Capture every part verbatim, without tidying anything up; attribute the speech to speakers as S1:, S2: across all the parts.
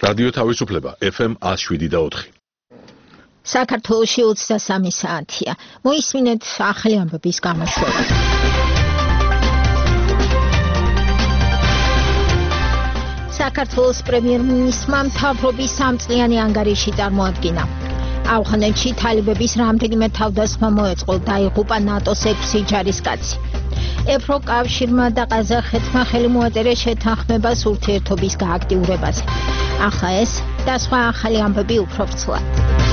S1: რადიო თავისუფლება ეფ ემ one oh seven და four.
S2: საქართველოში ოცდასამი საათია. მოისმინეთ ახალი ამბების გამოშვება. საქართველოს პრემიერ-მინისტრმა მთავრობის სამწლიანი ანგარიში წარმოადგინა. ავღანეთში თალიბების რამდენიმე თავდასხმა მოეწყო, დაიღუპა ნატოს ექვსი ჯარისკაცი. ევროკავშირმა და ყაზახეთმა ხელი მოაწერეს შეთანხმებას ურთიერთობის გააქტიურებაზე. ახლა ეს და სხვა ახალი ამბები უფრო ვრცლად.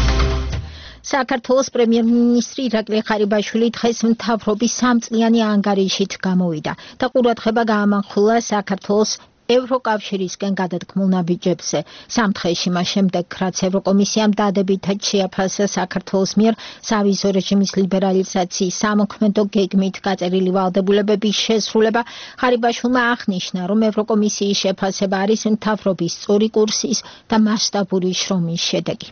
S2: საქართველოს პრემიერ-მინისტრი ირაკლი ღარიბაშვილი დღეს მთავრობის სამწლიანი ანგარიშით გამოვიდა და ყურადღება გაამახვილა საქართველოს ევროკავშირისკენ გადადგმულ ნაბიჯებზე. სამ დღეში მას შემდეგ, რაც ევროკომისიამ დადებითად შეაფასა საქართველოს მიერ სავიზო რეჟიმის ლიბერალიზაციის სამოქმედო გეგმით გაწერილი ვალდებულებების შესრულება, ღარიბაშვილმა აღნიშნა, რომ ევროკომისიის შეფასება არის მთავრობის სწორი კურსის და მასშტაბური შრომის შედეგი.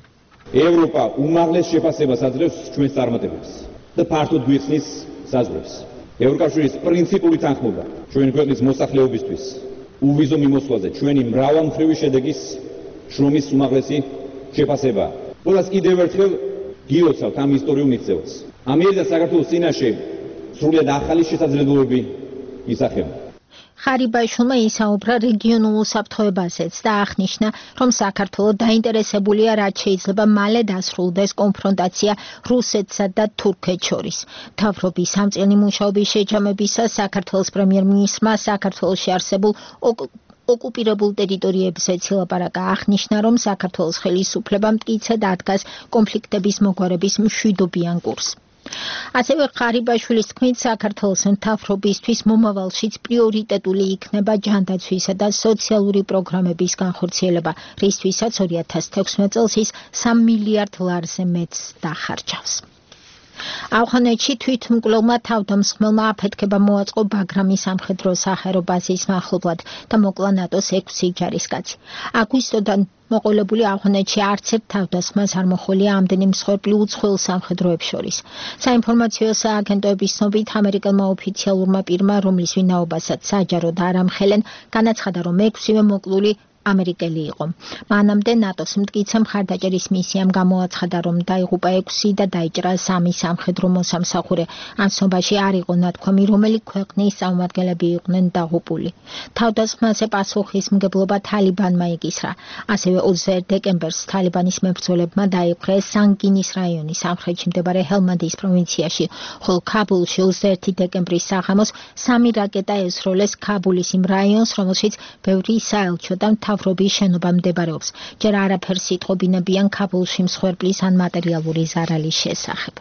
S3: ევროპა უმაღლეს შეფასებას აძლევს ჩვენს წარმატებებს და ფართოდ გვიხსნის საზღვრებს. ევროკავშირის პრინციპული თანხმობა ჩვენი ქვეყნის მოსახლეობისთვის უვიზო მიმოსვლაზე ჩვენი მრავალმხრივი შედეგის შრომის უმაღლესი შეფასებაა. ყველას კიდევ ერთხელ გილოცავთ ამ ისტორიულ მიღწევას. ამიერ და საქართველოს წინაშე სრულიად ახალი შესაძლებლობები ისახება.
S2: ღარიბაშვილმა ისაუბრა რეგიონულ უსაფრთხოებაზეც და აღნიშნა, რომ საქართველო დაინტერესებულია, რაც შეიძლება მალე დასრულდეს კონფრონტაცია რუსეთსა და თურქეთს შორის. მთავრობის სამწლიანი მუშაობის შეჯამებისას საქართველოს პრემიერ-მინისტრმა საქართველოში არსებულ ოკუპირებულ ტერიტორიებზეც ილაპარაკა. აღნიშნა, რომ საქართველოს ხელისუფლებამ მტკიცედ ადგას კონფლიქტების მოგვარების მშვიდობიან კურსს. ასევე ღარიბაშვილის თქმით, საქართველოს მთავრობისთვის მომავალშიც პრიორიტეტული იქნება ჯანდაცვისა და სოციალური პროგრამების განხორციელება, რისთვისაც ორი ათას თექვსმეტ წელს ის სამ მილიარდ ლარზე მეტს დახარჯავს. ავღანეთში თვითმკვლელმა თავდამსხმელმა აფეთქება მოაწყო ბაგრამის სამხედრო საჰაერო ბაზის მახლობლად და მოკლა ნატოს ექვსი ჯარისკაცი. აგვისტოდან მოყოლებული ავღანეთში არც ერთ თავდასხმას არ მოჰყოლია ამდენი მსხვერპლი უცხოელ სამხედროებს შორის. საინფორმაციო სააგენტოების ცნობით, ამერიკელმა ოფიციალურმა პირმა, რომლის ვინაობასაც საჯაროდ არ ამხელენ, განაცხადა, რომ ექვსივე მოკლული ამერიკელი იყო. მანამდე ნატოს მტკიცე მხარდაჭერის მისიამ გამოაცხადა, რომ დაიღუპა ექვსი და დაიჭრა სამი სამხედრო მოსამსახურე. ამ ცნობაში არ იყო ნათქვამი, რომელი ქვეყნის წარმომადგენლები იყვნენ დაღუპული. თავდასხმაზე პასუხისმგებლობა თალიბანმა იკისრა. ასევე ოცდაერთი დეკემბერს თალიბანის მებრძოლებმა დაიპყრეს სანგინის რაიონის სამხრეთში მდებარე ჰელმანდის პროვინციაში, ხოლო ქაბულში ოცდაერთი დეკემბრის საღამოს სამი რაკეტა ესროლეს ქაბულის იმ რაიონს, რომელშიც ბევრი საელჩო და მთავრობის შენობა მდებარეობს. ჯერ არაფერს იტყობინებიან ქაბულში მსხვერპლის ან მატერიალური ზარალის შესახებ.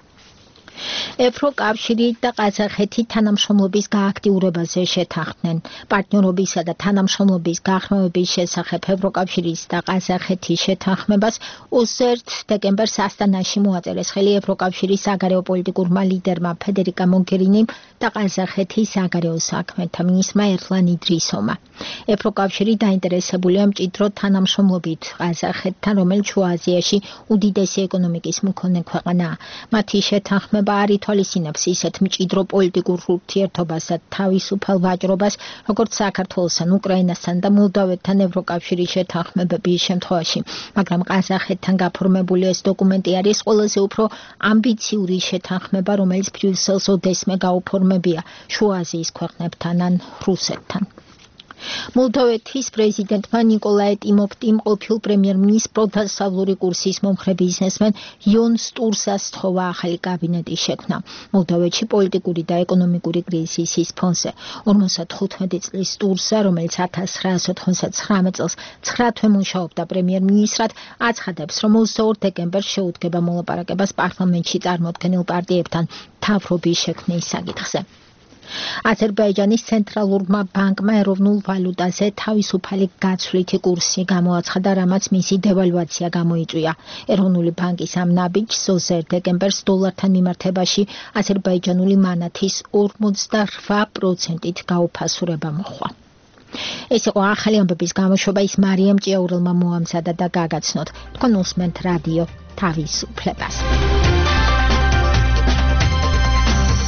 S2: ევროკავშირი და ყაზახეთი თანამშრომლობის გააქტიურებაზე შეთანხმდნენ. პარტნიორობისა და თანამშრომლობის გაღრმავების შესახებ ევროკავშირის და ყაზახეთის შეთანხმებას ოცდაერთი დეკემბერს ასტანაში მოაწერეს ხელი ევროკავშირის საგარეო პოლიტიკურმა ლიდერმა ფედერიკა მოგერინიმ და ყაზახეთის საგარეო საქმეთა მინისტრმა ერლან იდრისოვმა. ევროკავშირი დაინტერესებულია მჭიდრო თანამშრომლობით ყაზახეთთან, რომელიც შუა აზიაში უდიდესი ეკონომიკის მქონე ქვეყანაა. მათი შეთანხმება არ ითვალისწინებს ისეთ მჭიდრო პოლიტიკურ ურთიერთობას და თავისუფალ ვაჭრობას, როგორც საქართველოსთან, უკრაინასთან და მოლდოვეთთან ევროკავშირის შეთანხმებების შემთხვევაში. მაგრამ ყაზახეთთან გაფორმებული ეს დოკუმენტი არის ყველაზე უფრო ამბიციური შეთანხმება, რომელიც ბრიუსელს ოდესმე გაუფორმებია შუა აზიის ქვეყნებთან ან რუსეთთან. მოლდოვეთის პრეზიდენტმა ნიკოლაი ტიმოფტიმ ყოფილ პრემიერ-მინისტრ პროდასავლური კურსის მომხრე ბიზნესმენ იონ სტურსას სთხოვა ახალი კაბინეტის შექმნა. მოლდოვეთში პოლიტიკური და ეკონომიკური კრიზისის ფონზე ორმოცდახუთმეტი წლის სტურსა, რომელიც ათას ცხრაას ოთხმოცდათხრამეტ წელს ცხრა თვე მუშაობდა პრემიერ-მინისტრად, აცხადებს, რომ ოცდაორ დეკემბერს შეუდგება მოლაპარაკებას პარლამენტში წარმოქმნილ პარტიებთან მთავრობის შექმნის საკითხზე. აზერბაიჯანის ცენტრალურმა ბანკმა ეროვნულ ვალუტაზე თავისუფალი გაცვლითი კურსი გამოაცხადა, რამაც მისი დევალვაცია გამოიწვია. ეროვნული ბანკის ამ ნაბიჯს ოცდაერთი დეკემბერს დოლართან მიმართებაში აზერბაიჯანული მანათის ორმოცდაოთხ პროცენტით გაუფასურება მოჰყვა. ეს იყო ახალი ამბების გამოშვება, ის მარიამ ჭიაურელმა მოამზადა და გაგაცნოთ. თქვენ უსმენთ რადიო თავისუფლებას.